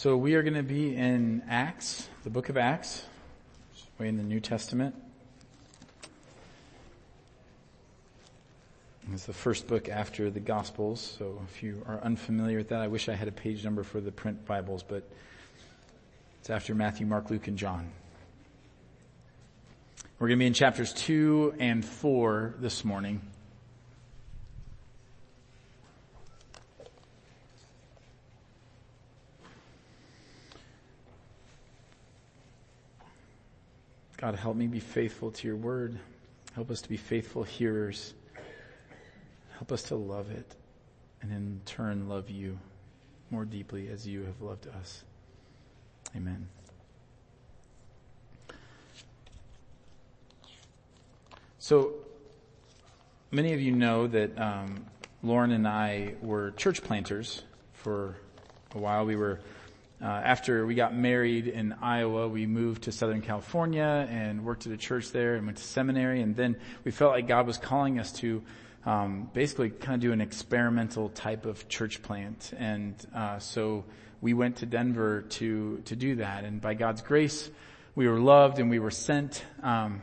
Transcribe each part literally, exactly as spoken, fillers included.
So we are going to be in Acts, the book of Acts, way in the New Testament. It's the first book after the Gospels, so if you are unfamiliar with that, I wish I had a page number for the print Bibles, but it's after Matthew, Mark, Luke, and John. We're going to be in chapters two and four this morning. God, help me be faithful to your word. Help us to be faithful hearers. Help us to love it and in turn love you more deeply as you have loved us. Amen. So many of you know that um, Lauren and I were church planters for a while. We were Uh, after we got married in Iowa, we moved to Southern California and worked at a church there and went to seminary. And then we felt like God was calling us to um, basically kind of do an experimental type of church plant. And uh, so we went to Denver to to do that. And by God's grace, we were loved and we were sent um,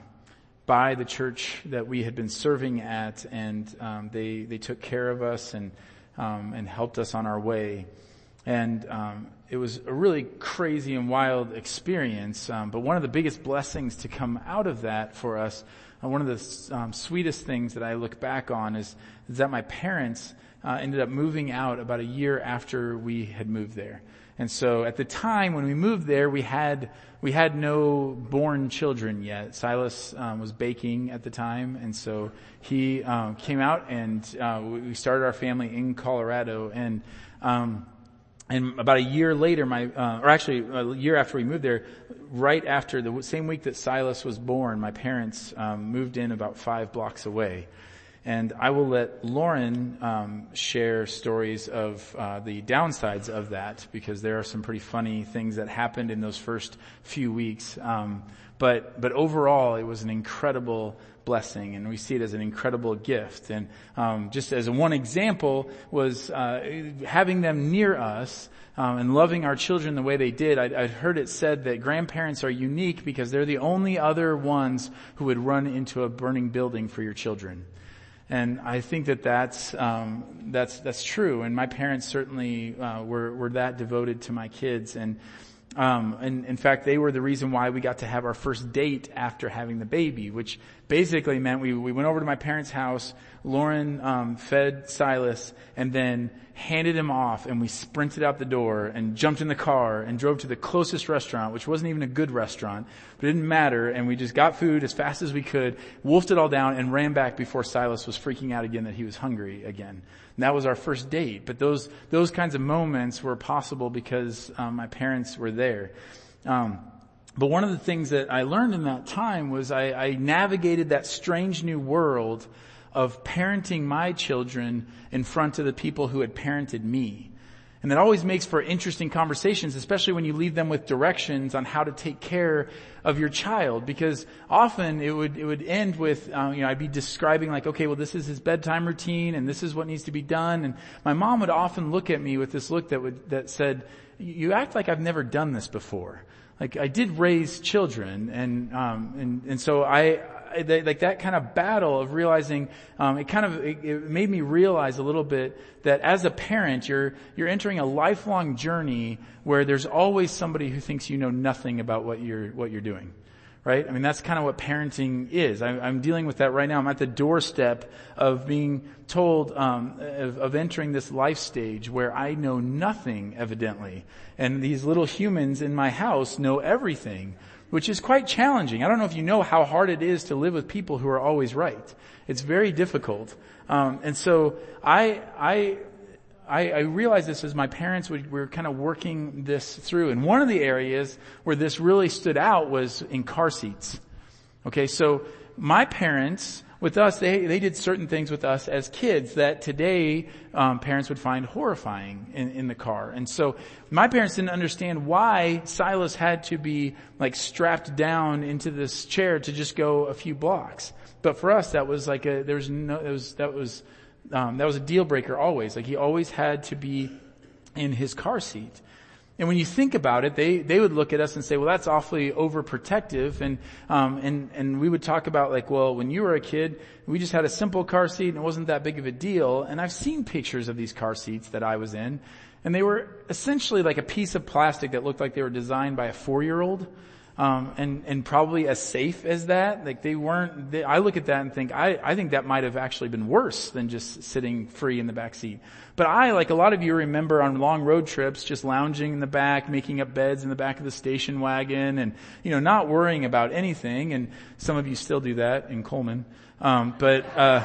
by the church that we had been serving at. And um, they they took care of us and um, and helped us on our way. And um, it was a really crazy and wild experience. Um, but one of the biggest blessings to come out of that for us, uh, one of the um, sweetest things that I look back on is, is that my parents uh, ended up moving out about a year after we had moved there. And so at the time when we moved there, we had we had no born children yet. Silas um, was baking at the time, and so he um, came out, and uh, we started our family in Colorado. And um And about a year later, my, uh, or actually a year after we moved there, right after the same week that Silas was born, my parents um, moved in about five blocks away. And I will let Lauren um, share stories of uh, the downsides of that, because there are some pretty funny things that happened in those first few weeks. Um, but but overall, it was an incredible blessing, and we see it as an incredible gift. And um, just as one example was uh, having them near us um, and loving our children the way they did. I'd, I'd heard it said that grandparents are unique because they're the only other ones who would run into a burning building for your children. And I think that that's um, that's that's true. And my parents certainly uh, were were that devoted to my kids. And Um, and in fact, they were the reason why we got to have our first date after having the baby, which basically meant we, we went over to my parents' house. Lauren, um, fed Silas and then handed him off, and we sprinted out the door and jumped in the car and drove to the closest restaurant, which wasn't even a good restaurant, but it didn't matter. And we just got food as fast as we could, wolfed it all down, and ran back before Silas was freaking out again that he was hungry again. And that was our first date. But those, those kinds of moments were possible because um, my parents were there. Um, but one of the things that I learned in that time was I, I navigated that strange new world of parenting my children in front of the people who had parented me. And that always makes for interesting conversations, especially when you leave them with directions on how to take care of your child. Because often it would it would end with, um, you know, I'd be describing like, okay, well, this is his bedtime routine, and this is what needs to be done. And my mom would often look at me with this look that would that said, "You act like I've never done this before." Like, I did raise children, and um, and and so I. They, like that kind of battle of realizing, um, it kind of, it, it made me realize a little bit that as a parent, you're, you're entering a lifelong journey where there's always somebody who thinks you know nothing about what you're, what you're doing. Right? I mean, that's kind of what parenting is. I, I'm dealing with that right now. I'm at the doorstep of being told, um, of, of entering this life stage where I know nothing, evidently. And these little humans in my house know everything, which is quite challenging. I don't know if you know how hard it is to live with people who are always right. It's very difficult. Um, and so I, I, I, I realized this as my parents would, were kind of working this through. And one of the areas where this really stood out was in car seats. Okay, so my parents, with us, they, they did certain things with us as kids that today um, parents would find horrifying in, in the car. And so my parents didn't understand why Silas had to be like strapped down into this chair to just go a few blocks. But for us, that was like a, there was no, it was, that was, um, that was a deal breaker always. Like he always had to be in his car seat. And when you think about it, they, they would look at us and say, well, that's awfully overprotective. And, um, and, and we would talk about like, well, when you were a kid, we just had a simple car seat and it wasn't that big of a deal. And I've seen pictures of these car seats that I was in, and they were essentially like a piece of plastic that looked like they were designed by a four-year-old. Um, and, and probably as safe as that. Like they weren't, they, I look at that and think, I, I think that might have actually been worse than just sitting free in the back seat. But I, like a lot of you remember on long road trips, just lounging in the back, making up beds in the back of the station wagon and, you know, not worrying about anything. And some of you still do that in Coleman. Um, but, uh,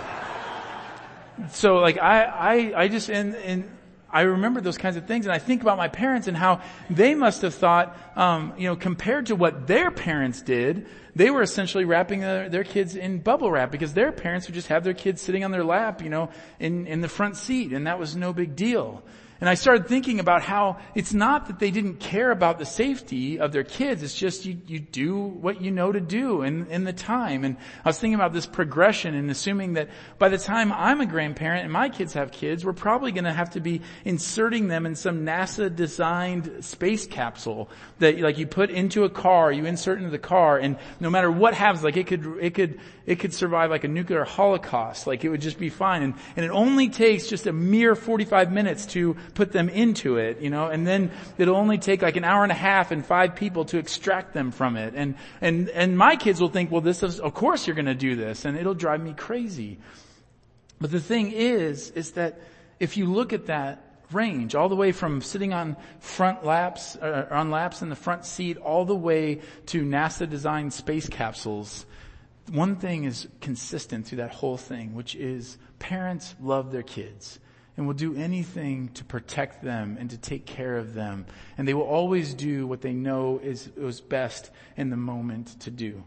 so like I, I, I just, and, and, I remember those kinds of things, and I think about my parents and how they must have thought, um, you know, compared to what their parents did, they were essentially wrapping their, their kids in bubble wrap, because their parents would just have their kids sitting on their lap, you know, in, in the front seat, and that was no big deal. And I started thinking about how it's not that they didn't care about the safety of their kids. It's just you, you do what you know to do in, in the time. And I was thinking about this progression and assuming that by the time I'm a grandparent and my kids have kids, we're probably going to have to be inserting them in some NASA designed space capsule that like you put into a car, you insert into the car, and no matter what happens, like it could, it could, it could survive like a nuclear holocaust. Like it would just be fine. And, and it only takes just a mere forty-five minutes to put them into it, you know, and then it'll only take like an hour and a half and five people to extract them from it. And, and, and my kids will think, well, this is, of course you're going to do this, and it'll drive me crazy. But the thing is, is that if you look at that range, all the way from sitting on front laps, or on laps in the front seat, all the way to NASA designed space capsules, one thing is consistent through that whole thing, which is parents love their kids and will do anything to protect them and to take care of them. And they will always do what they know is, is best in the moment to do.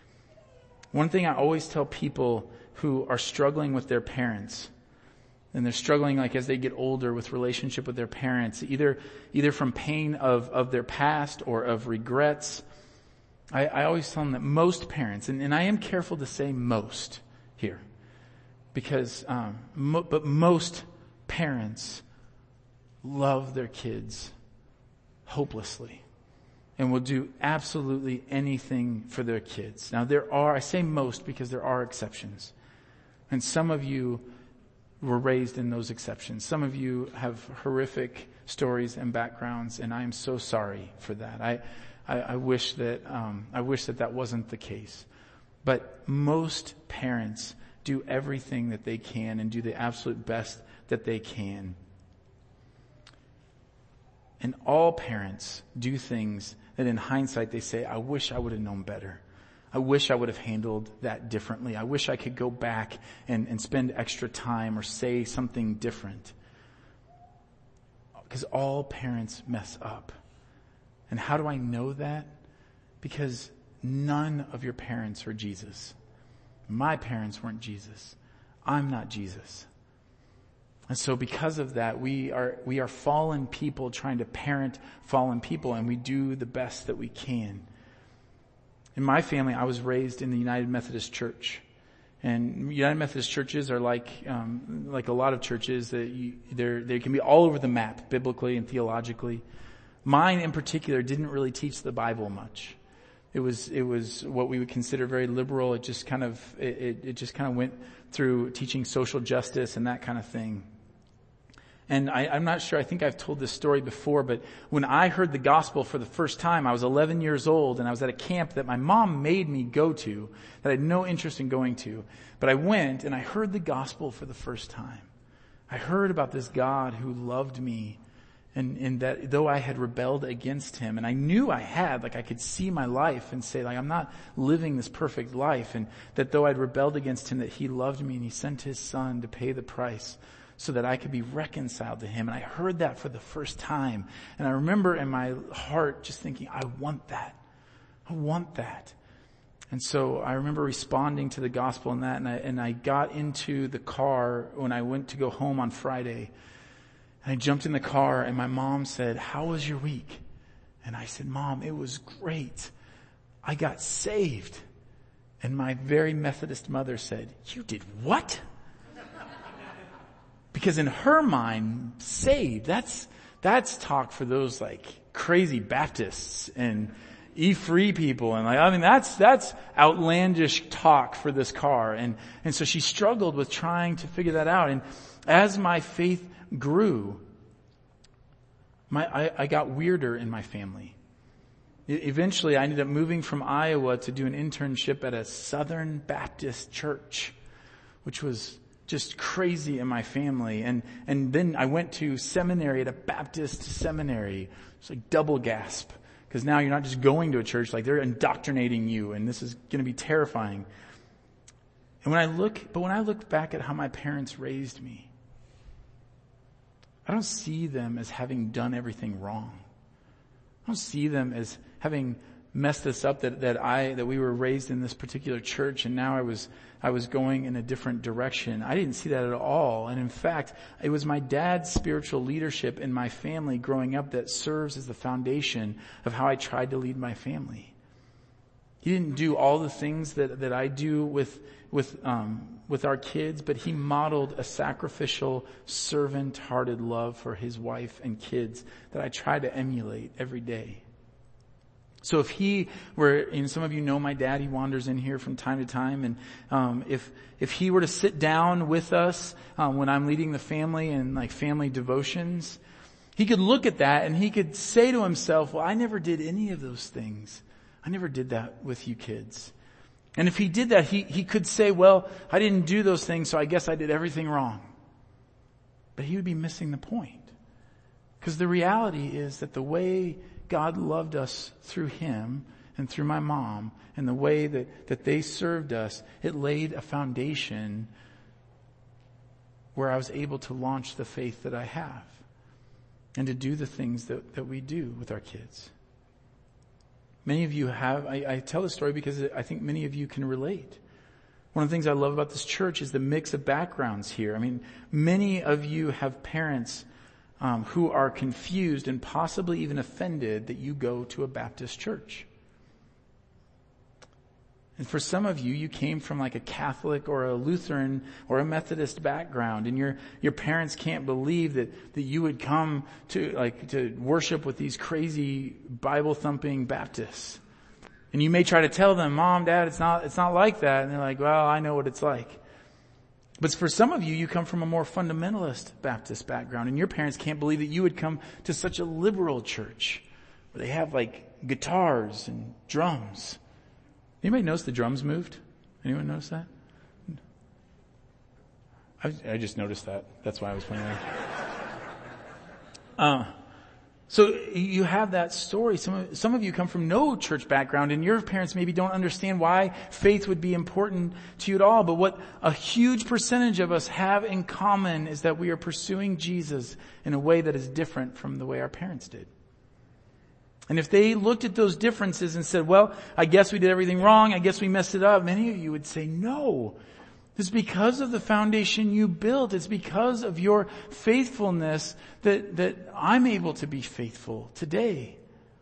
One thing I always tell people who are struggling with their parents, and they're struggling like as they get older with relationship with their parents, either, either from pain of, of their past or of regrets, I, I always tell them that most parents, and, and I am careful to say most here, because, um, mo- but most parents love their kids hopelessly and will do absolutely anything for their kids. Now there are, I say most because there are exceptions. And some of you were raised in those exceptions. Some of you have horrific stories and backgrounds, and I am so sorry for that. I, I, I wish that, um, I wish that that wasn't the case. But most parents do everything that they can and do the absolute best that they can. And all parents do things that in hindsight they say, I wish I would have known better. I wish I would have handled that differently. I wish I could go back and, and spend extra time or say something different. Because all parents mess up. And how do I know that? Because none of your parents are Jesus. My parents weren't Jesus. I'm not Jesus. And so because of that, we are, we are fallen people trying to parent fallen people, and we do the best that we can. In my family, I was raised in the United Methodist Church. And United Methodist churches are like, um, like a lot of churches that you, they're, they can be all over the map, biblically and theologically. Mine in particular didn't really teach the Bible much. It was, it was what we would consider very liberal. It just kind of, it, it, it just kind of went through teaching social justice and that kind of thing. And I, I'm not sure, I think I've told this story before, but when I heard the gospel for the first time, I was eleven years old, and I was at a camp that my mom made me go to, that I had no interest in going to. But I went, and I heard the gospel for the first time. I heard about this God who loved me, and, and that though I had rebelled against him, and I knew I had, like I could see my life and say, like, I'm not living this perfect life, and that though I'd rebelled against him, that he loved me, and he sent his son to pay the price so that I could be reconciled to him. And I heard that for the first time. And I remember in my heart just thinking, I want that. I want that. And so I remember responding to the gospel in that, and I, and I got into the car when I went to go home on Friday. And I jumped in the car, and my mom said, how was your week? And I said, Mom, it was great. I got saved. And my very Methodist mother said, you did what? Because in her mind, saved, that's, that's talk for those like crazy Baptists and E-free people. And like, I mean, that's, that's outlandish talk for this car. And, and so she struggled with trying to figure that out. And as my faith grew, my, I, I got weirder in my family. Eventually, I ended up moving from Iowa to do an internship at a Southern Baptist church, which was just crazy in my family. And, and then I went to seminary at a Baptist seminary. It's like double gasp. Because now you're not just going to a church, like they're indoctrinating you, and this is going to be terrifying. And when I look, but when I look back at how my parents raised me, I don't see them as having done everything wrong. I don't see them as having messed us up, that, that I, that we were raised in this particular church and now I was, I was going in a different direction. I didn't see that at all. And in fact, it was my dad's spiritual leadership in my family growing up that serves as the foundation of how I tried to lead my family. He didn't do all the things that, that I do with, with, um, with our kids, but he modeled a sacrificial, servant-hearted love for his wife and kids that I try to emulate every day. So if he were, and some of you know my dad, he wanders in here from time to time, and um, if if he were to sit down with us um, when I'm leading the family in like family devotions, he could look at that and he could say to himself, well, I never did any of those things. I never did that with you kids. And if he did that, he, he could say, well, I didn't do those things, so I guess I did everything wrong. But he would be missing the point. Because the reality is that the way God loved us through him and through my mom and the way that, that they served us, it laid a foundation where I was able to launch the faith that I have and to do the things that, that we do with our kids. Many of you have, I, I tell this story because I think many of you can relate. One of the things I love about this church is the mix of backgrounds here. I mean, many of you have parents um, who are confused and possibly even offended that you go to a Baptist church. And for some of you, you came from like a Catholic or a Lutheran or a Methodist background, and your your parents can't believe that, that you would come to like to worship with these crazy Bible thumping Baptists. And you may try to tell them, Mom, Dad, it's not it's not like that. And they're like, well, I know what it's like. But for some of you, you come from a more fundamentalist Baptist background, and your parents can't believe that you would come to such a liberal church where they have like guitars and drums. Anybody notice the drums moved? Anyone notice that? I, I just noticed that. That's why I was playing that. Uh, so you have that story. Some of, some of you come from no church background, and your parents maybe don't understand why faith would be important to you at all. But what a huge percentage of us have in common is that we are pursuing Jesus in a way that is different from the way our parents did. And if they looked at those differences and said, well, I guess we did everything wrong, I guess we messed it up, many of you would say, no. It's because of the foundation you built. It's because of your faithfulness that, that I'm able to be faithful today.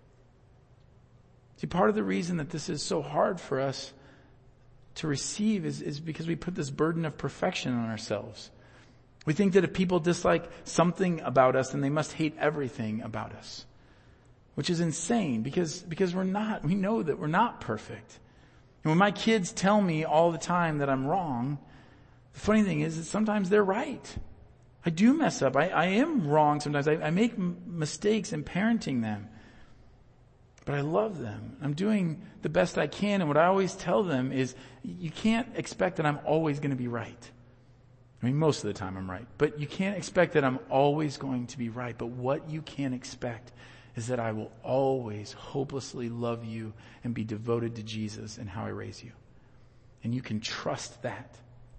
See, part of the reason that this is so hard for us to receive is, is because we put this burden of perfection on ourselves. We think that if people dislike something about us, then they must hate everything about us. Which is insane because, because we're not, we know that we're not perfect. And when my kids tell me all the time that I'm wrong, the funny thing is that sometimes they're right. I do mess up. I, I am wrong sometimes. I, I make m- mistakes in parenting them. But I love them. I'm doing the best I can. And what I always tell them is you can't expect that I'm always going to be right. I mean, most of the time I'm right. But you can't expect that I'm always going to be right. But what you can expect is that I will always hopelessly love you and be devoted to Jesus and how I raise you. And you can trust that.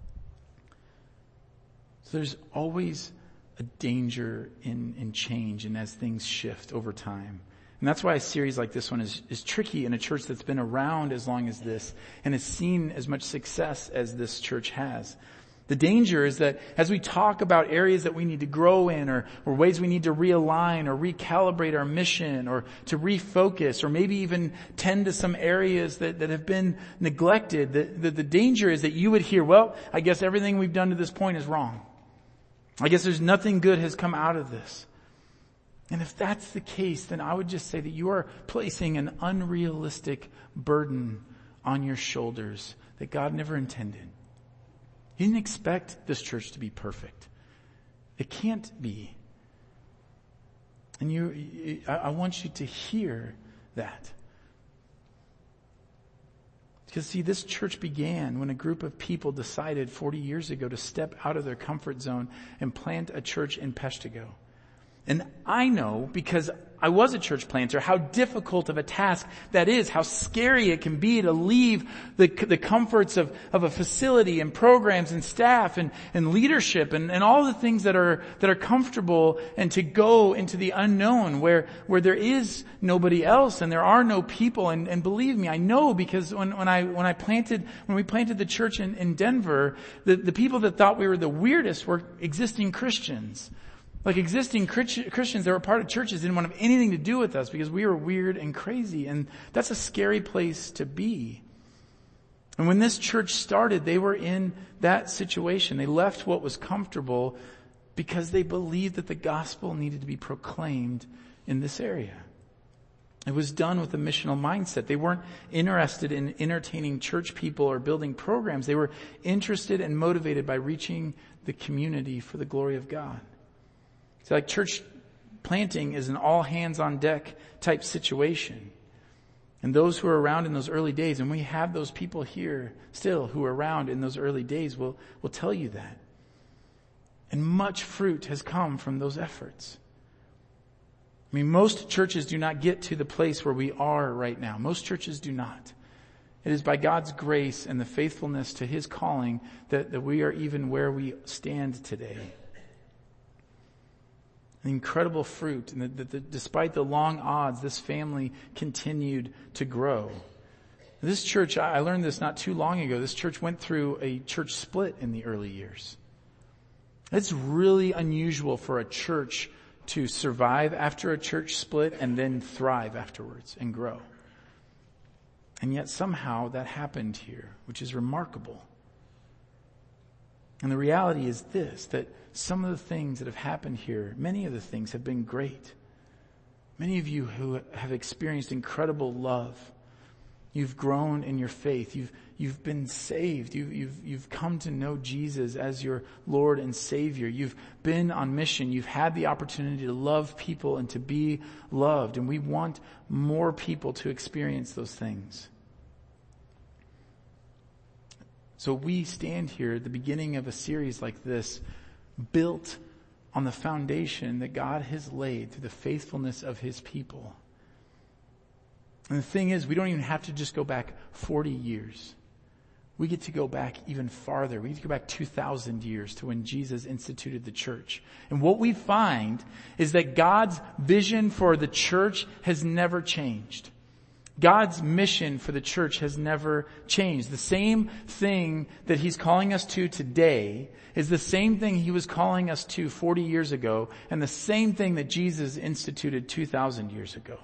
So there's always a danger in, in change and as things shift over time. And that's why a series like this one is, is tricky in a church that's been around as long as this and has seen as much success as this church has. The danger is that as we talk about areas that we need to grow in or, or ways we need to realign or recalibrate our mission or to refocus or maybe even tend to some areas that, that have been neglected, the, the, the danger is that you would hear, well, I guess everything we've done to this point is wrong. I guess there's nothing good has come out of this. And if that's the case, then I would just say that you are placing an unrealistic burden on your shoulders that God never intended. He didn't expect this church to be perfect. It can't be. And you, I want you to hear that. Because see, this church began when a group of people decided forty years ago to step out of their comfort zone and plant a church in Peshtigo. And I know, because I was a church planter, how difficult of a task that is, how scary it can be to leave the, the comforts of, of a facility and programs and staff and, and leadership and, and all the things that are, that are comfortable, and to go into the unknown where, where there is nobody else and there are no people. And, and believe me, I know, because when, when I, when I planted, when we planted the church in, in Denver, the, the people that thought we were the weirdest were existing Christians. Like existing Christians that were part of churches didn't want to have anything to do with us because we were weird and crazy. And that's a scary place to be. And when this church started, they were in that situation. They left what was comfortable because they believed that the gospel needed to be proclaimed in this area. It was done with a missional mindset. They weren't interested in entertaining church people or building programs. They were interested and motivated by reaching the community for the glory of God. It's like church planting is an all hands on deck type situation. And those who are around in those early days, and we have those people here still who are around in those early days, will, will tell you that. And much fruit has come from those efforts. I mean, most churches do not get to the place where we are right now. Most churches do not. It is by God's grace and the faithfulness to His calling that, that we are even where we stand today. Incredible fruit, and that, that, that despite the long odds, this family continued to grow. This church, I learned this not too long ago, this church went through a church split in the early years. It's really unusual for a church to survive after a church split and then thrive afterwards and grow. And yet somehow that happened here, which is remarkable. And the reality is this, that some of the things that have happened here, many of the things have been great. Many of you who have experienced incredible love, you've grown in your faith, you've you've been saved, you've you've you've come to know Jesus as your Lord and Savior. You've been on mission, you've had the opportunity to love people and to be loved, and we want more people to experience those things. So we stand here at the beginning of a series like this, built on the foundation that God has laid through the faithfulness of His people. And the thing is, we don't even have to just go back forty years. We get to go back even farther. We get to go back two thousand years to when Jesus instituted the church. And what we find is that God's vision for the church has never changed. God's mission for the church has never changed. The same thing that He's calling us to today is the same thing He was calling us to forty years ago, and the same thing that Jesus instituted two thousand years ago.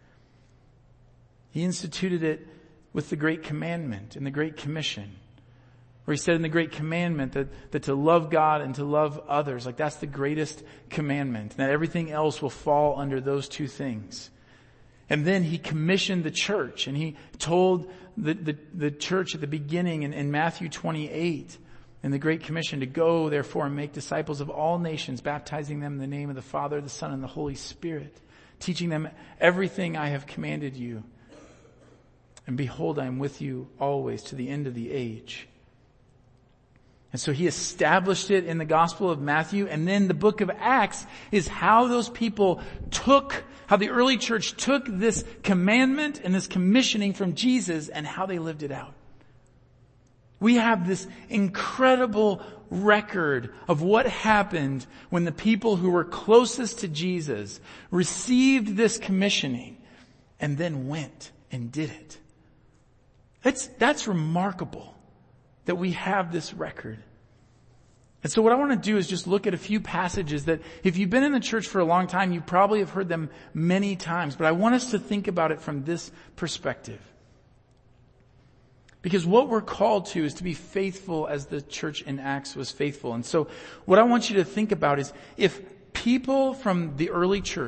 He instituted it with the Great Commandment and the Great Commission, where He said in the Great Commandment that, that to love God and to love others, like that's the greatest commandment, and that everything else will fall under those two things. And then He commissioned the church, and He told the, the, the church at the beginning in, in Matthew twenty-eight, in the Great Commission, to go therefore and make disciples of all nations, baptizing them in the name of the Father, the Son, and the Holy Spirit, teaching them everything I have commanded you. And behold, I am with you always to the end of the age. And so He established it in the Gospel of Matthew, and then the book of Acts is how those people took, how the early church took this commandment and this commissioning from Jesus and how they lived it out. We have this incredible record of what happened when the people who were closest to Jesus received this commissioning and then went and did it. That's, that's remarkable that we have this record. And so what I want to do is just look at a few passages that if you've been in the church for a long time, you probably have heard them many times, but I want us to think about it from this perspective. Because what we're called to is to be faithful as the church in Acts was faithful. And so what I want you to think about is if people from the early church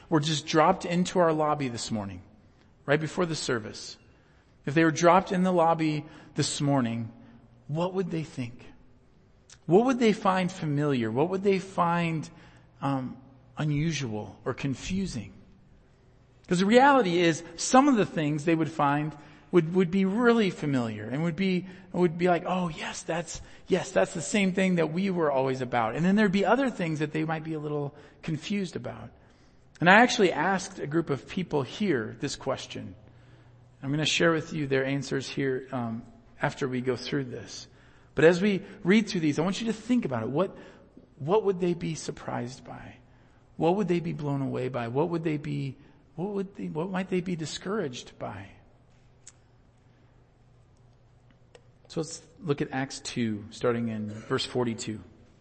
were just dropped into our lobby this morning, right before the service, if they were dropped in the lobby this morning, what would they think? What would they find familiar? What would they find um, unusual or confusing? Because the reality is, some of the things they would find would, would be really familiar and would be, would be like, oh yes, that's, yes, that's the same thing that we were always about. And then there'd be other things that they might be a little confused about. And I actually asked a group of people here this question. I'm going to share with you their answers here um, after we go through this. But as we read through these, I want you to think about it. What, what would they be surprised by? What would they be blown away by? What would they be, what would they, what might they be discouraged by? So let's look at Acts two, starting in verse forty-two.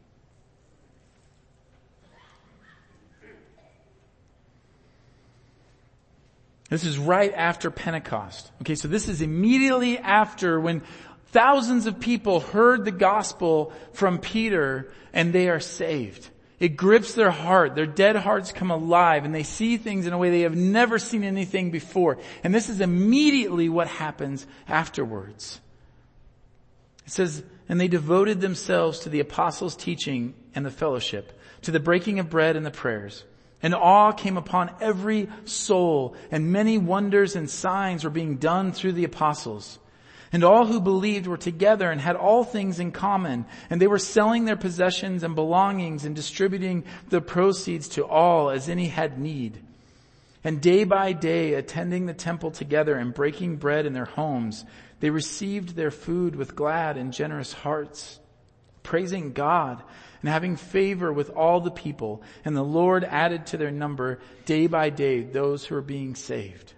This is right after Pentecost. Okay, so this is immediately after when thousands of people heard the gospel from Peter and they are saved. It grips their heart. Their dead hearts come alive and they see things in a way they have never seen anything before. And this is immediately what happens afterwards. It says, and they devoted themselves to the apostles' teaching and the fellowship, to the breaking of bread and the prayers. And awe came upon every soul, and many wonders and signs were being done through the apostles. And all who believed were together and had all things in common, and they were selling their possessions and belongings and distributing the proceeds to all as any had need. And day by day, attending the temple together and breaking bread in their homes, they received their food with glad and generous hearts, praising God and having favor with all the people. And the Lord added to their number day by day those who were being saved.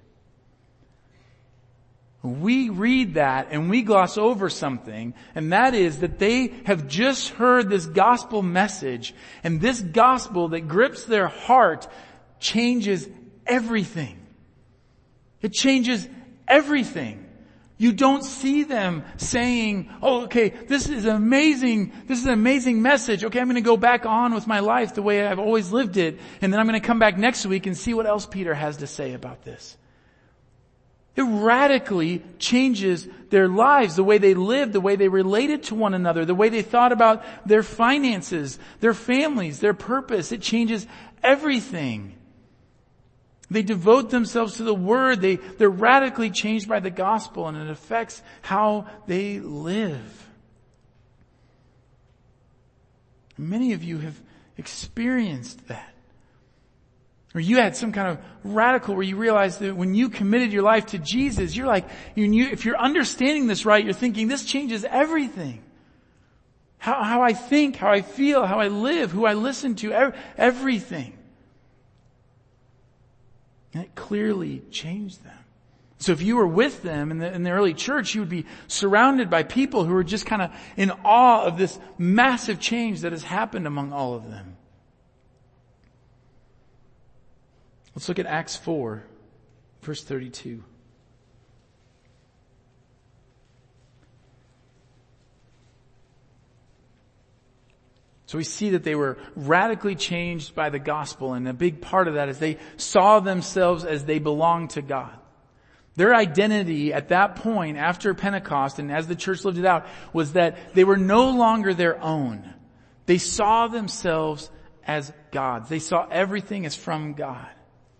We read that and we gloss over something, and that is that they have just heard this gospel message, and this gospel that grips their heart changes everything. It changes everything. You don't see them saying, oh, okay, this is amazing. This is an amazing message. Okay, I'm going to go back on with my life the way I've always lived it. And then I'm going to come back next week and see what else Peter has to say about this. It radically changes their lives, the way they lived, the way they related to one another, the way they thought about their finances, their families, their purpose. It changes everything. They devote themselves to the Word. They, they're radically changed by the gospel, and it affects how they live. Many of you have experienced that. Or you had some kind of radical where you realized that when you committed your life to Jesus, you're like, you knew, if you're understanding this right, you're thinking this changes everything. How, how I think, how I feel, how I live, who I listen to, everything. And it clearly changed them. So if you were with them in the, in the early church, you would be surrounded by people who were just kind of in awe of this massive change that has happened among all of them. Let's look at Acts four, verse thirty-two. So we see that they were radically changed by the gospel, and a big part of that is they saw themselves as they belonged to God. Their identity at that point, after Pentecost, and as the church lived it out, was that they were no longer their own. They saw themselves as God's. They saw everything as from God.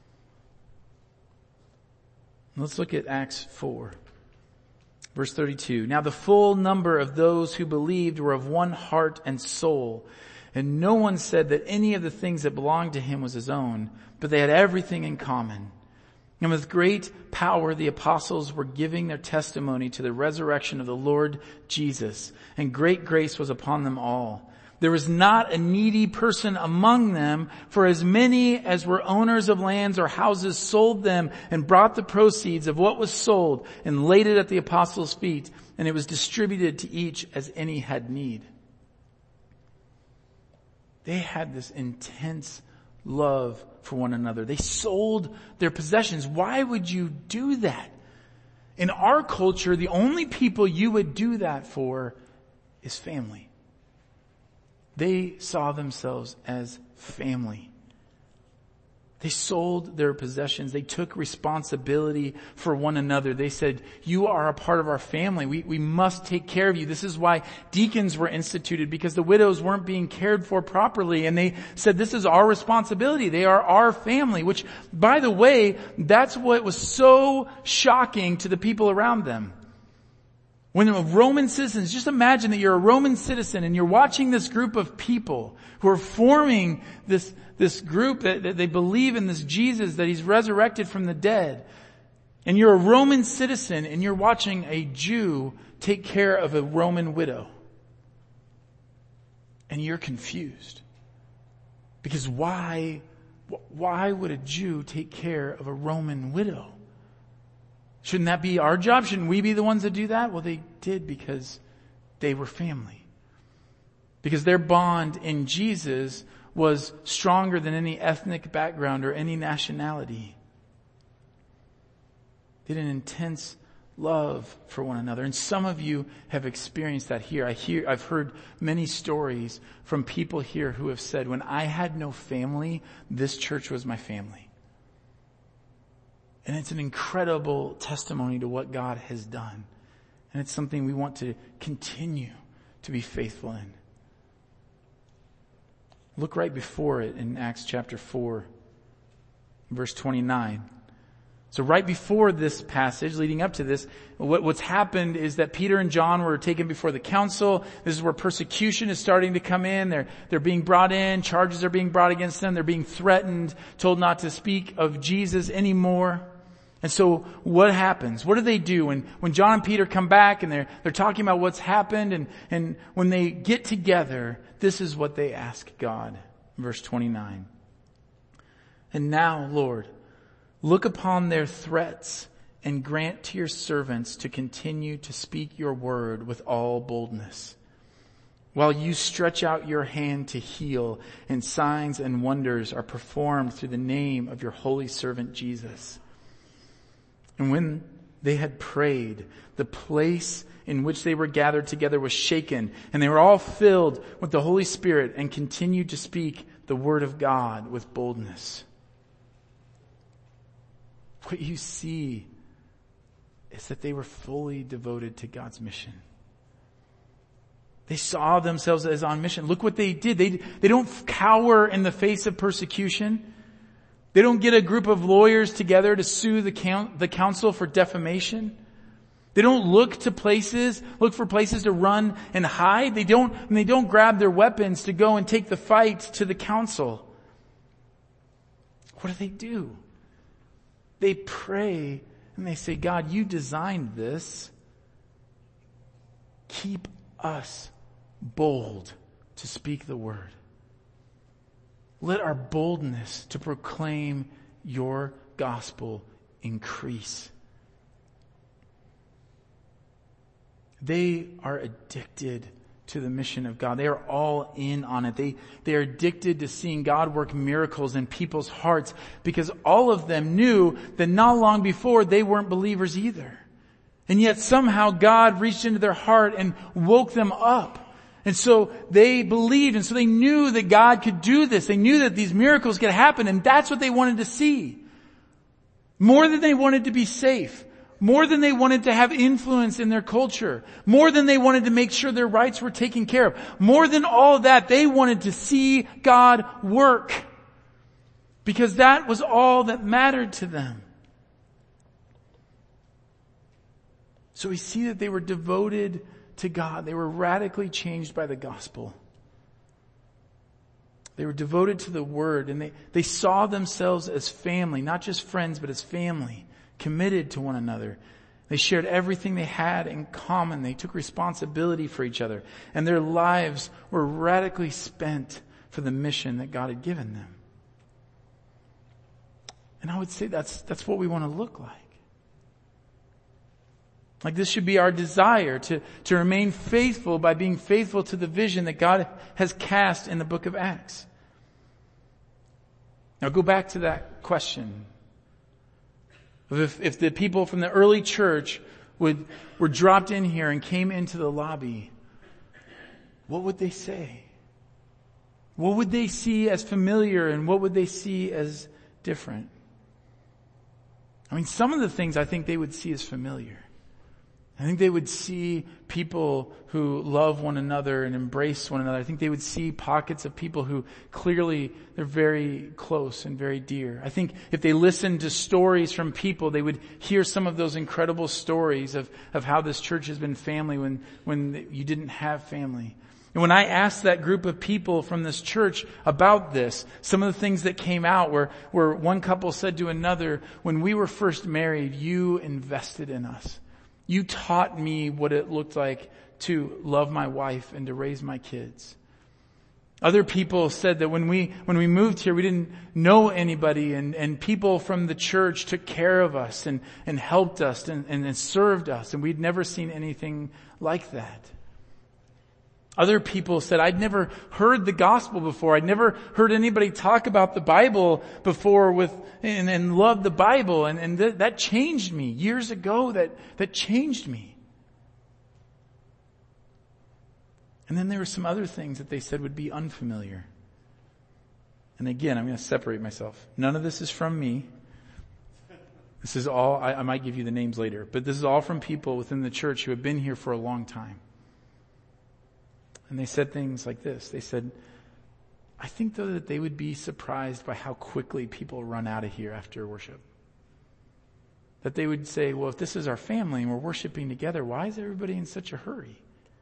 Let's look at Acts four, verse thirty-two. Now the full number of those who believed were of one heart and soul, and no one said that any of the things that belonged to him was his own, but they had everything in common. And with great power the apostles were giving their testimony to the resurrection of the Lord Jesus, and great grace was upon them all. There was not a needy person among them, for as many as were owners of lands or houses sold them and brought the proceeds of what was sold and laid it at the apostles' feet, and it was distributed to each as any had need. They had this intense love for one another. They sold their possessions. Why would you do that? In our culture, the only people you would do that for is family. They saw themselves as family. They sold their possessions. They took responsibility for one another. They said, you are a part of our family. We, we must take care of you. This is why deacons were instituted, because the widows weren't being cared for properly. And they said, this is our responsibility. They are our family, which, by the way, that's what was so shocking to the people around them. When the Roman citizens, just imagine that you're a Roman citizen and you're watching this group of people who are forming this, this group that, that they believe in this Jesus, that he's resurrected from the dead. And you're a Roman citizen and you're watching a Jew take care of a Roman widow. And you're confused. Because why, why would a Jew take care of a Roman widow? Shouldn't that be our job? Shouldn't we be the ones that do that? Well, they did because they were family. Because their bond in Jesus was stronger than any ethnic background or any nationality. They had an intense love for one another. And some of you have experienced that here. I hear, I've heard many stories from people here who have said, when I had no family, this church was my family. And it's an incredible testimony to what God has done. And it's something we want to continue to be faithful in. Look right before it in Acts chapter four, verse twenty-nine. So right before this passage, leading up to this, what, what's happened is that Peter and John were taken before the council. This is where persecution is starting to come in. They're, they're being brought in. Charges are being brought against them. They're being threatened, told not to speak of Jesus anymore. And so what happens? What do they do when, when John and Peter come back and they're, they're talking about what's happened, and, and when they get together, this is what they ask God. Verse twenty-nine. And now, Lord, look upon their threats and grant to your servants to continue to speak your word with all boldness, while you stretch out your hand to heal, and signs and wonders are performed through the name of your holy servant Jesus. And when they had prayed, the place in which they were gathered together was shaken, and they were all filled with the Holy Spirit and continued to speak the word of God with boldness. What you see is that they were fully devoted to God's mission. They saw themselves as on mission. Look what they did. They, they don't cower in the face of persecution. They don't get a group of lawyers together to sue the count, the council for defamation. They don't look to places, look for places to run and hide. They don't, and they don't grab their weapons to go and take the fight to the council. What do they do? They pray and they say, God, you designed this. Keep us bold to speak the word. Let our boldness to proclaim your gospel increase. They are addicted to the mission of God. They are all in on it. They, they are addicted to seeing God work miracles in people's hearts, because all of them knew that not long before they weren't believers either. And yet somehow God reached into their heart and woke them up. And so they believed, and so they knew that God could do this. They knew that these miracles could happen, and that's what they wanted to see. More than they wanted to be safe. More than they wanted to have influence in their culture. More than they wanted to make sure their rights were taken care of. More than all of that, they wanted to see God work. Because that was all that mattered to them. So we see that they were devoted to God. They were radically changed by the gospel. They were devoted to the word, and they, they saw themselves as family, not just friends, but as family, committed to one another. They shared everything they had in common. They took responsibility for each other, and their lives were radically spent for the mission that God had given them. And I would say that's, that's what we want to look like. Like this should be our desire to, to remain faithful by being faithful to the vision that God has cast in the book of Acts. Now go back to that question. If, if the people from the early church would, were dropped in here and came into the lobby, what would they say? What would they see as familiar, and what would they see as different. I mean, some of the things I think they would see as familiar. I think they would see people who love one another and embrace one another. I think they would see pockets of people who clearly they're very close and very dear. I think if they listened to stories from people, they would hear some of those incredible stories of, of how this church has been family when, when you didn't have family. And when I asked that group of people from this church about this, some of the things that came out were, were one couple said to another, when we were first married, you invested in us. You taught me what it looked like to love my wife and to raise my kids. Other people said that when we, when we moved here, we didn't know anybody, and, and people from the church took care of us and, and helped us and, and, and served us, and we'd never seen anything like that. Other people said, I'd never heard the gospel before. I'd never heard anybody talk about the Bible before with, and, and loved the Bible. And, and th- that changed me years ago. That, that changed me. And then there were some other things that they said would be unfamiliar. And again, I'm going to separate myself. None of this is from me. This is all, I, I might give you the names later, but this is all from people within the church who have been here for a long time. And they said things like this. They said, I think though that they would be surprised by how quickly people run out of here after worship. That they would say, well, if this is our family and we're worshiping together, why is everybody in such a hurry?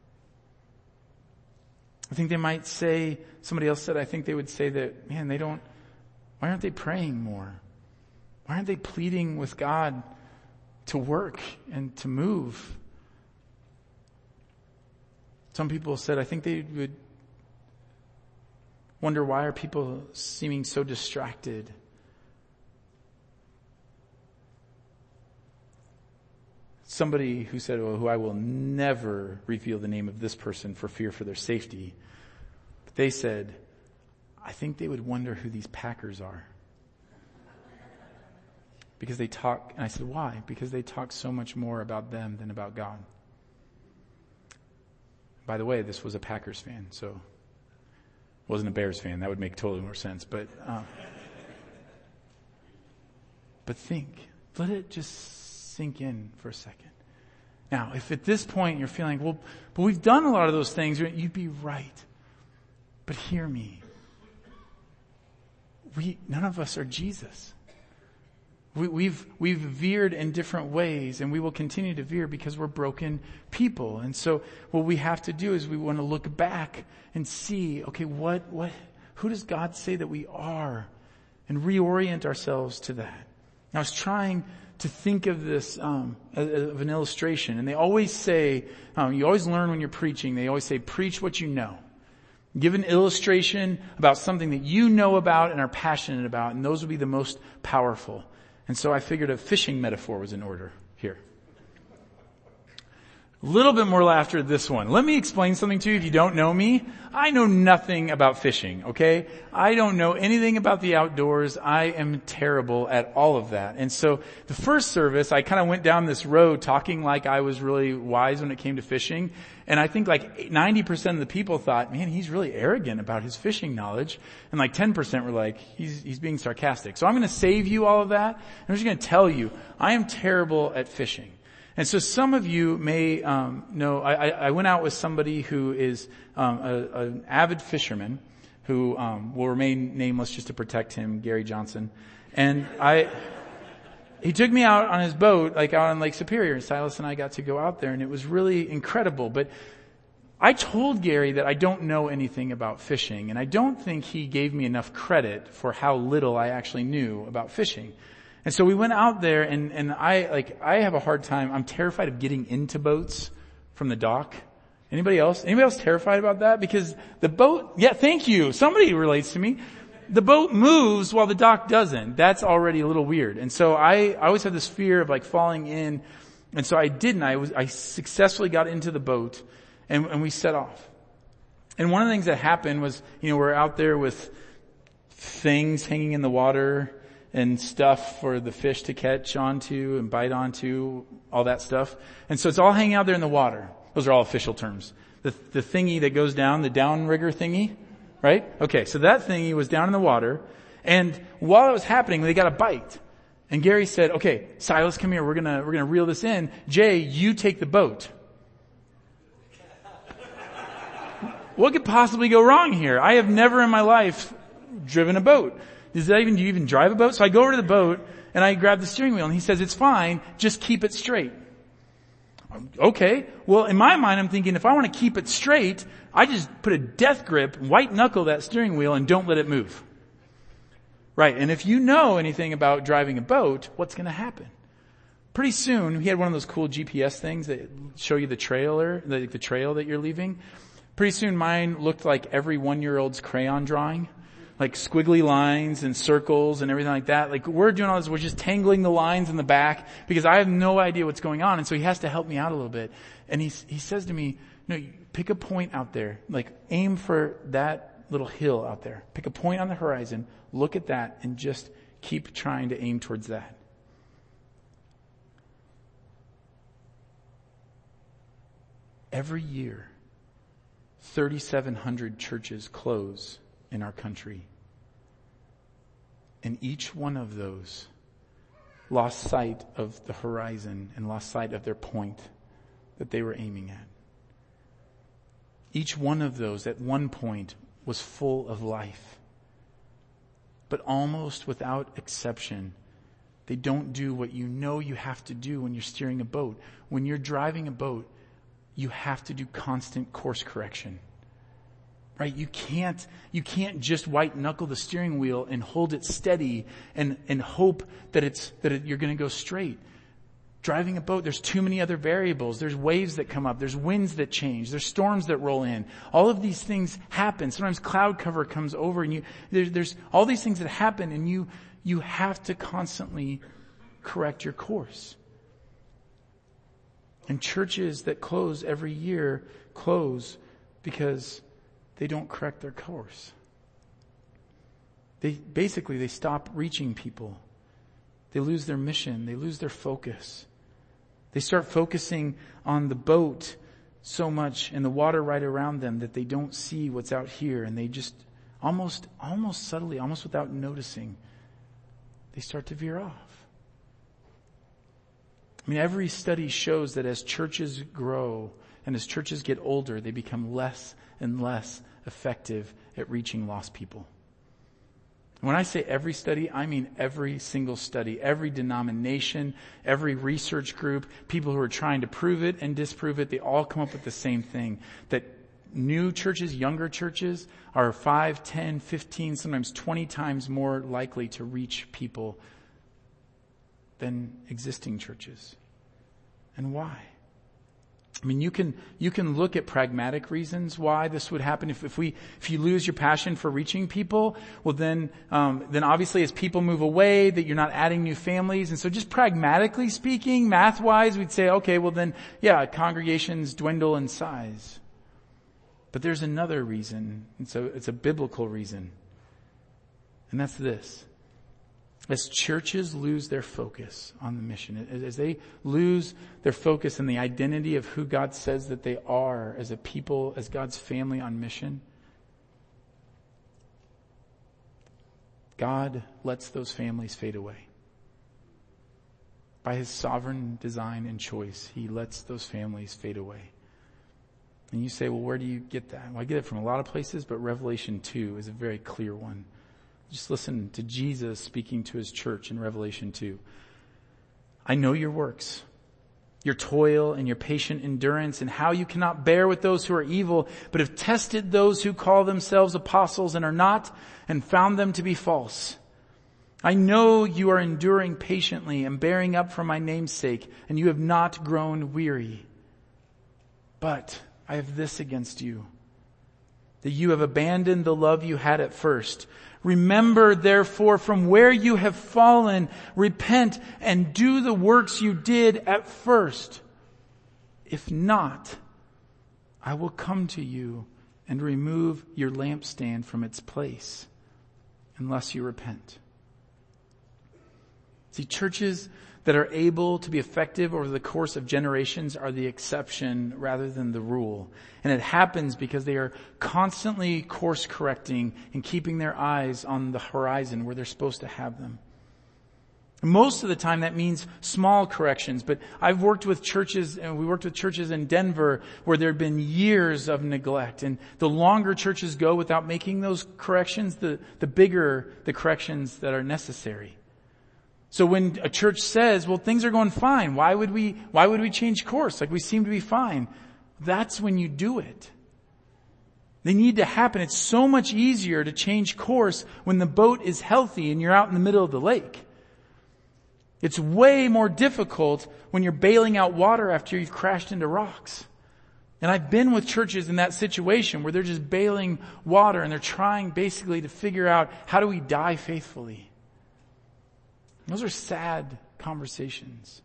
I think they might say, somebody else said, I think they would say that, man, they don't, why aren't they praying more? Why aren't they pleading with God to work and to move? Some people said, I think they would wonder, why are people seeming so distracted? Somebody who said, well, who I will never reveal the name of this person for fear for their safety. But they said, I think they would wonder who these Packers are. Because they talk, and I said, why? Because they talk so much more about them than about God. By the way, this was a Packers fan, so wasn't a Bears fan. That would make totally more sense. But, uh, but think, let it just sink in for a second. Now, if at this point you're feeling, well, but we've done a lot of those things, you'd be right. But hear me. We, none of us are Jesus. We, we've, we've veered in different ways, and we will continue to veer because we're broken people. And so what we have to do is we want to look back and see, okay, what, what, who does God say that we are? And reorient ourselves to that. I was trying to think of this, um, of an illustration, and they always say, um, you always learn when you're preaching, they always say, preach what you know. Give an illustration about something that you know about and are passionate about, and those will be the most powerful. And so I figured a fishing metaphor was in order here. A little bit more laughter at this one. Let me explain something to you if you don't know me. I know nothing about fishing, okay? I don't know anything about the outdoors. I am terrible at all of that. And so the first service, I kind of went down this road talking like I was really wise when it came to fishing. And I think like ninety percent of the people thought, man, he's really arrogant about his fishing knowledge. And like ten percent were like, he's, he's being sarcastic. So I'm going to save you all of that. I'm just going to tell you, I am terrible at fishing. And so some of you may um, know, I, I went out with somebody who is um, a, an avid fisherman who um, will remain nameless just to protect him, Gary Johnson. And I, he took me out on his boat, like out on Lake Superior, and Silas and I got to go out there, and it was really incredible. But I told Gary that I don't know anything about fishing, and I don't think he gave me enough credit for how little I actually knew about fishing. And so we went out there, and, and I, like, I have a hard time. I'm terrified of getting into boats from the dock. Anybody else? Anybody else terrified about that? Because the boat, yeah, thank you. Somebody relates to me. The boat moves while the dock doesn't. That's already a little weird. And so I, I always had this fear of like falling in. And so I didn't. I was, I successfully got into the boat, and, and we set off. And one of the things that happened was, you know, we're out there with things hanging in the water and stuff for the fish to catch onto and bite onto, all that stuff. And so it's all hanging out there in the water. Those are all official terms. The, the thingy that goes down, the downrigger thingy, right? Okay, so that thingy was down in the water, And while it was happening, they got a bite. And Gary said, okay, Silas, come here. We're gonna, we're gonna reel this in. Jay, you take the boat. What could possibly go wrong here? I have never in my life driven a boat. Does that even, do you even drive a boat? So I go over to the boat and I grab the steering wheel and he says, it's fine. Just keep it straight. Okay. Well, in my mind, I'm thinking if I want to keep it straight, I just put a death grip, white knuckle that steering wheel and don't let it move. Right. And if you know anything about driving a boat, what's going to happen? Pretty soon, he had one of those cool G P S things that show you the trailer, the, the trail that you're leaving. Pretty soon mine looked like every one-year-old's crayon drawing. Like squiggly lines and circles and everything like that. Like we're doing all this, we're just tangling the lines in the back because I have no idea what's going on. And so he has to help me out a little bit. And he, he says to me, no, pick a point out there. Like aim for that little hill out there. Pick a point on the horizon, look at that and just keep trying to aim towards that. Every year, thirty-seven hundred churches close in our country. And each one of those lost sight of the horizon and lost sight of their point that they were aiming at. Each one of those at one point was full of life. But almost without exception, they don't do what you know you have to do when you're steering a boat. When you're driving a boat, you have to do constant course correction. Right? You can't, you can't just white knuckle the steering wheel and hold it steady and, and hope that it's, that it, you're going to go straight. Driving a boat, there's too many other variables. There's waves that come up. There's winds that change. There's storms that roll in. All of these things happen. Sometimes cloud cover comes over and you, there's, there's all these things that happen and you, you have to constantly correct your course. And churches that close every year close because they don't correct their course. They basically, they stop reaching people. They lose their mission. They lose their focus. They start focusing on the boat so much and the water right around them that they don't see what's out here. And they just almost, almost subtly, almost without noticing, they start to veer off. I mean, every study shows that as churches grow and as churches get older, they become less and less effective at reaching lost people. When I say every study, I mean every single study, every denomination, every research group, people who are trying to prove it and disprove it, they all come up with the same thing, that new churches, younger churches are five, ten, fifteen, sometimes twenty times more likely to reach people than existing churches. And why? I mean, you can, you can look at pragmatic reasons why this would happen. If, if we, if you lose your passion for reaching people, well then, um, then obviously as people move away, that you're not adding new families. And so just pragmatically speaking, math-wise, we'd say, okay, well then, yeah, congregations dwindle in size. But there's another reason. It's a, it's a biblical reason. And that's this. As churches lose their focus on the mission, as they lose their focus on the identity of who God says that they are as a people, as God's family on mission, God lets those families fade away. By His sovereign design and choice, He lets those families fade away. And you say, well, where do you get that? Well, I get it from a lot of places, but Revelation two is a very clear one. Just listen to Jesus speaking to His church in Revelation two. I know your works, your toil and your patient endurance, and how you cannot bear with those who are evil, but have tested those who call themselves apostles and are not, and found them to be false. I know you are enduring patiently and bearing up for my name's sake, and you have not grown weary. But I have this against you, that you have abandoned the love you had at first. Remember, therefore, from where you have fallen, repent and do the works you did at first. If not, I will come to you and remove your lampstand from its place, unless you repent. See, churches that are able to be effective over the course of generations are the exception rather than the rule. And it happens because they are constantly course correcting and keeping their eyes on the horizon where they're supposed to have them. Most of the time that means small corrections, but I've worked with churches, and we worked with churches in Denver where there have been years of neglect. And the longer churches go without making those corrections, the, the bigger the corrections that are necessary. So when a church says, well, things are going fine, why would we, why would we change course? Like we seem to be fine. That's when you do it. They need to happen. It's so much easier to change course when the boat is healthy and you're out in the middle of the lake. It's way more difficult when you're bailing out water after you've crashed into rocks. And I've been with churches in that situation where they're just bailing water and they're trying basically to figure out how do we die faithfully. Those are sad conversations.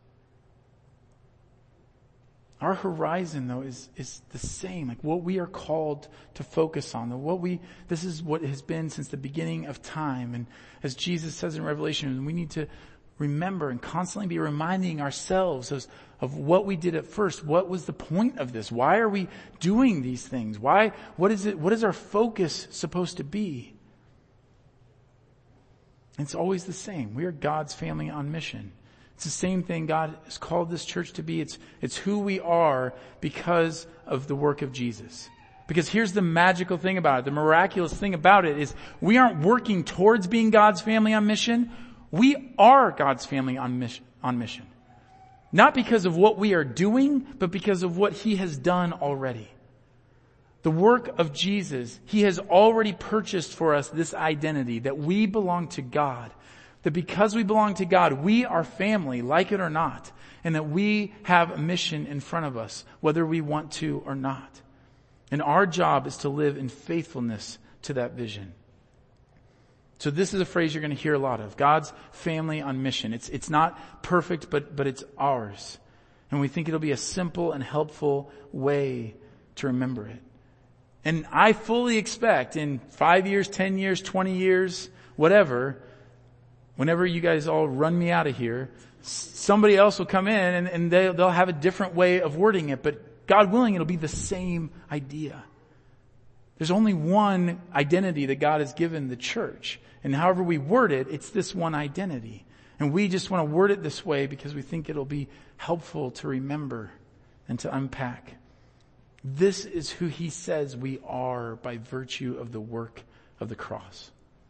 Our horizon, though, is, is the same. Like what we are called to focus on. What we, this is what has been since the beginning of time. And as Jesus says in Revelation, we need to remember and constantly be reminding ourselves of, of what we did at first. What was the point of this? Why are we doing these things? Why, what is it, what is our focus supposed to be? It's always the same. We are God's family on mission. It's the same thing God has called this church to be. It's, it's who we are because of the work of Jesus. Because here's the magical thing about it. The miraculous thing about it is we aren't working towards being God's family on mission. We are God's family on mission, on mission. Not because of what we are doing, but because of what He has done already. The work of Jesus, He has already purchased for us this identity that we belong to God. That because we belong to God, we are family, like it or not. And that we have a mission in front of us, whether we want to or not. And our job is to live in faithfulness to that vision. So this is a phrase you're going to hear a lot of. God's family on mission. It's, it's not perfect, but, but it's ours. And we think it'll be a simple and helpful way to remember it. And I fully expect in five years, ten years, twenty years, whatever, whenever you guys all run me out of here, somebody else will come in and, and they'll, they'll have a different way of wording it. But God willing, it'll be the same idea. There's only one identity that God has given the church. And however we word it, it's this one identity. And we just want to word it this way because we think it'll be helpful to remember and to unpack. This is who He says we are by virtue of the work of the cross.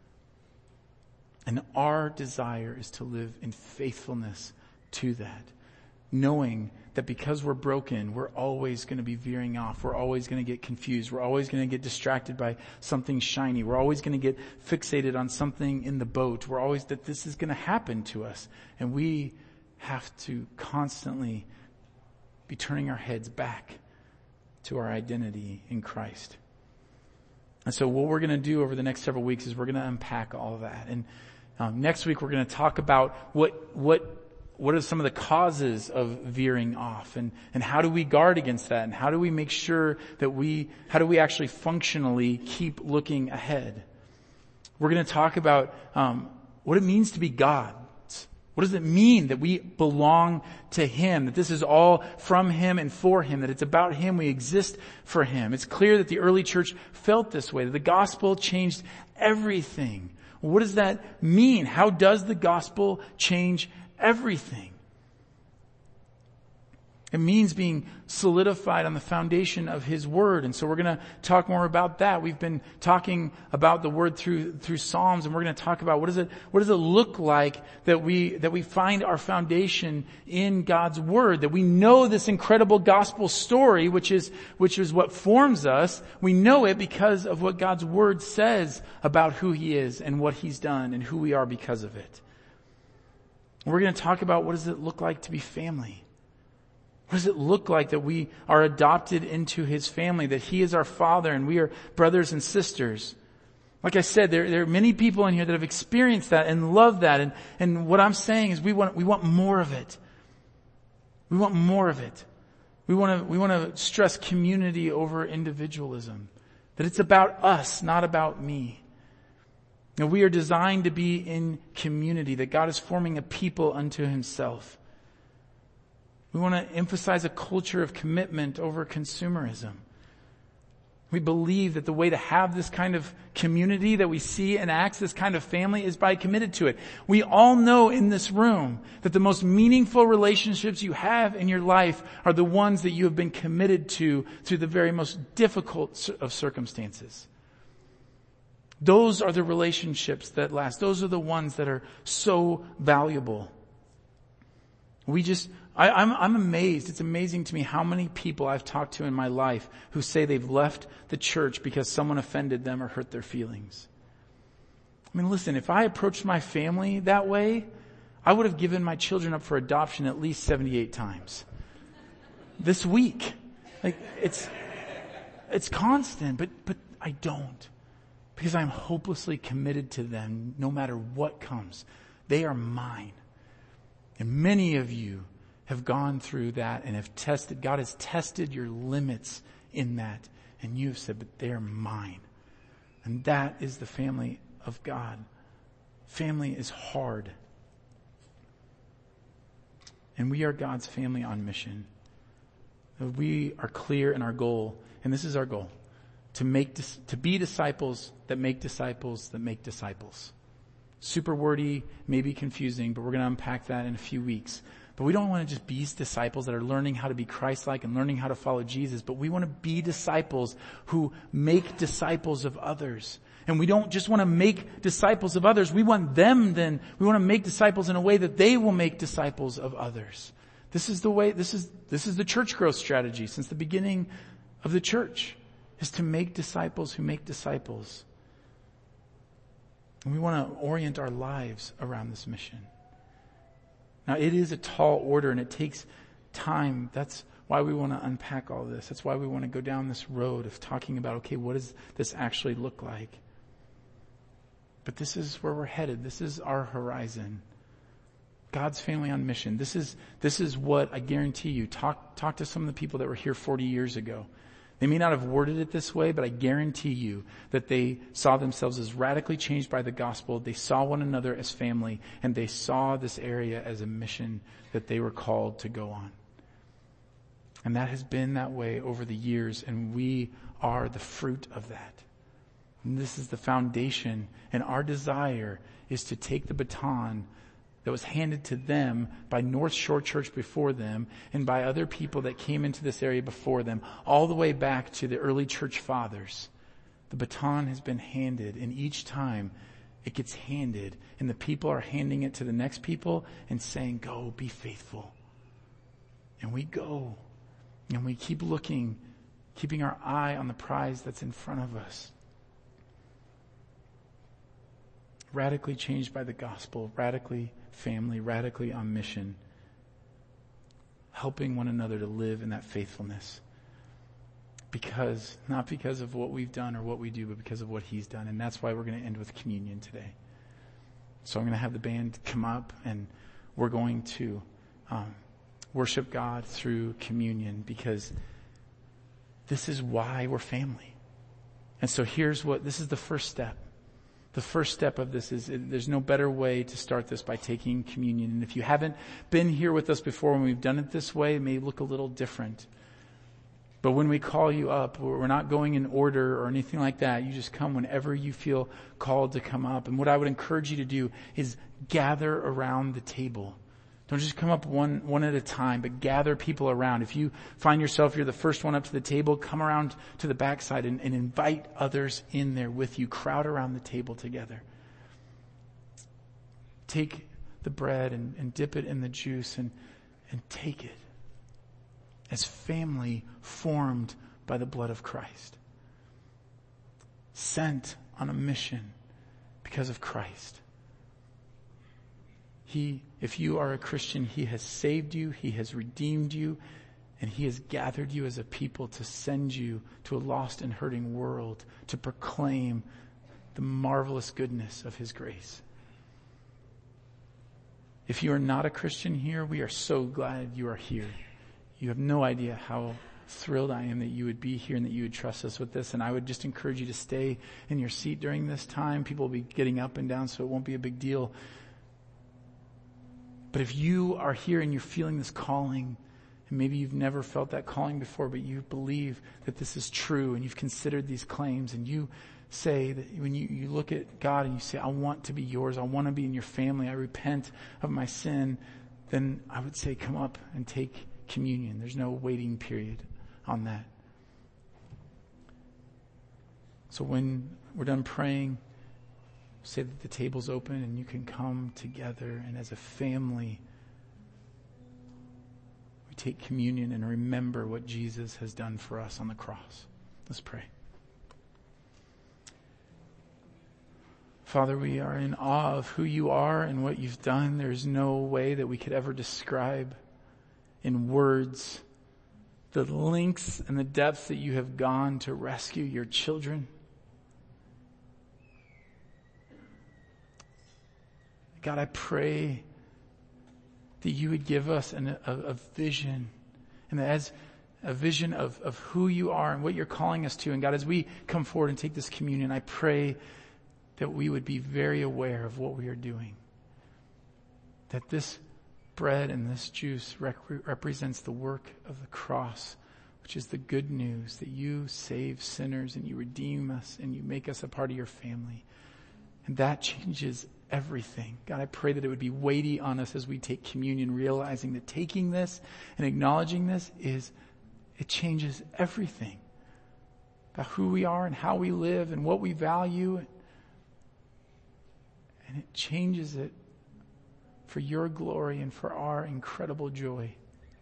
And our desire is to live in faithfulness to that, knowing that because we're broken, we're always going to be veering off. We're always going to get confused. We're always going to get distracted by something shiny. We're always going to get fixated on something in the boat. We're always, that this is going to happen to us. And we have to constantly be turning our heads back to our identity in Christ. And so what we're going to do over the next several weeks is we're going to unpack all of that. And um, next week we're going to talk about what what what are some of the causes of veering off, and and how do we guard against that, and how do we make sure that we how do we actually functionally keep looking ahead. We're going to talk about um, what it means to be God. What does it mean that we belong to Him, that this is all from Him and for Him, that it's about Him, we exist for Him? It's clear that the early church felt this way, that the gospel changed everything. What does that mean? How does the gospel change everything? It means being solidified on the foundation of His Word. And so we're going to talk more about that. We've been talking about the Word through, through Psalms, and we're going to talk about what does it, what does it look like that we, that we find our foundation in God's Word, that we know this incredible gospel story, which is, which is what forms us. We know it because of what God's Word says about who He is and what He's done and who we are because of it. We're going to talk about what does it look like to be family. What does it look like that we are adopted into His family, that He is our Father and we are brothers and sisters? Like I said, there, there are many people in here that have experienced that and love that. And, and what I'm saying is we want, we want more of it. We want more of it. We want to, we want to stress community over individualism. That it's about us, not about me. And we are designed to be in community, that God is forming a people unto Himself. We want to emphasize a culture of commitment over consumerism. We believe that the way to have this kind of community that we see in Acts, this kind of family, is by committed to it. We all know in this room that the most meaningful relationships you have in your life are the ones that you have been committed to through the very most difficult of circumstances. Those are the relationships that last. Those are the ones that are so valuable. We just, I, I'm, I'm amazed. It's amazing to me how many people I've talked to in my life who say they've left the church because someone offended them or hurt their feelings. I mean, listen, if I approached my family that way, I would have given my children up for adoption at least seventy-eight times this week. Like, it's, it's constant, but, but I don't, because I'm hopelessly committed to them no matter what comes. They are mine. And many of you have gone through that and have tested, God has tested your limits in that. And you have said, but they're mine. And that is the family of God. Family is hard. And we are God's family on mission. We are clear in our goal, and this is our goal, to make, to be disciples that make disciples that make disciples. Super wordy, maybe confusing, but we're going to unpack that in a few weeks. But we don't want to just be disciples that are learning how to be Christ-like and learning how to follow Jesus, but we want to be disciples who make disciples of others. And we don't just want to make disciples of others. We want them then, we want to make disciples in a way that they will make disciples of others. This is the way, this is, this is the church growth strategy since the beginning of the church, is to make disciples who make disciples. And we want to orient our lives around this mission. Now, it is a tall order and it takes time. That's why we want to unpack all this. That's why we want to go down this road of talking about, okay, what does this actually look like? But this is where we're headed. This is our horizon. God's family on mission. This is, this is what I guarantee you. Talk, talk to some of the people that were here forty years ago. They may not have worded it this way, but I guarantee you that they saw themselves as radically changed by the gospel. They saw one another as family, and they saw this area as a mission that they were called to go on. And that has been that way over the years, and we are the fruit of that. And this is the foundation, and our desire is to take the baton that was handed to them by North Shore Church before them and by other people that came into this area before them, all the way back to the early church fathers. The baton has been handed, and each time it gets handed, and the people are handing it to the next people and saying, go, be faithful. And we go, and we keep looking, keeping our eye on the prize that's in front of us. Radically changed by the gospel, radically family, radically on mission, helping one another to live in that faithfulness. Because, not because of what we've done or what we do, but because of what He's done. And that's why we're going to end with communion today. So I'm going to have the band come up, and we're going to um, worship God through communion, because this is why we're family. And so here's what, this is the first step. The first step of this is, there's no better way to start this by taking communion. And if you haven't been here with us before when we've done it this way, it may look a little different. But when we call you up, we're not going in order or anything like that. You just come whenever you feel called to come up. And what I would encourage you to do is gather around the table. Don't just come up one, one at a time, but gather people around. If you find yourself, you're the first one up to the table, come around to the backside and, and invite others in there with you. Crowd around the table together. Take the bread and, and dip it in the juice and, and take it as family formed by the blood of Christ. Sent on a mission because of Christ. He, if you are a Christian, He has saved you, He has redeemed you, and He has gathered you as a people to send you to a lost and hurting world to proclaim the marvelous goodness of His grace. If you are not a Christian here, we are so glad you are here. You have no idea how thrilled I am that you would be here and that you would trust us with this. And I would just encourage you to stay in your seat during this time. People will be getting up and down, so it won't be a big deal. But if you are here and you're feeling this calling And maybe you've never felt that calling before, but you believe that this is true and you've considered these claims, and you say that when you, you look at God and you say, I want to be yours, I want to be in your family, I repent of my sin, then I would say come up and take communion. There's no waiting period on that. So when we're done praying, say that the table's open and you can come together, and as a family, we take communion and remember what Jesus has done for us on the cross. Let's pray. Father, we are in awe of who you are and what you've done. There's no way that we could ever describe in words the lengths and the depths that you have gone to rescue your children. God, I pray that you would give us an, a, a vision, and that as a vision of, of who you are and what you're calling us to. And God, as we come forward and take this communion, I pray that we would be very aware of what we are doing. That this bread and this juice rec- represents the work of the cross, which is the good news that you save sinners and you redeem us and you make us a part of your family. And that changes everything. God, I pray that it would be weighty on us as we take communion, realizing that taking this and acknowledging this is, it changes everything about who we are and how we live and what we value. And it changes it for your glory and for our incredible joy.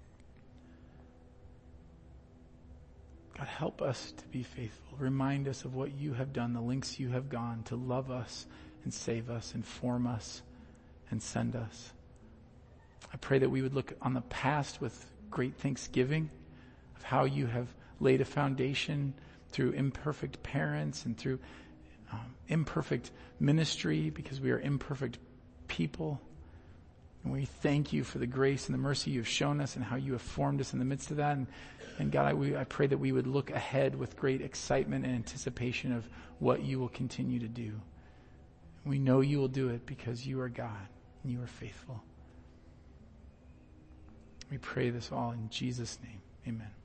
God, help us to be faithful. Remind us of what you have done, the lengths you have gone to love us and save us and form us and send us. I pray that we would look on the past with great thanksgiving of how you have laid a foundation through imperfect parents and through um, imperfect ministry, because we are imperfect people. And we thank you for the grace and the mercy you have shown us and how you have formed us in the midst of that. And, and God, I, we, I pray that we would look ahead with great excitement and anticipation of what you will continue to do. We know you will do it because you are God and you are faithful. We pray this all in Jesus' name. Amen.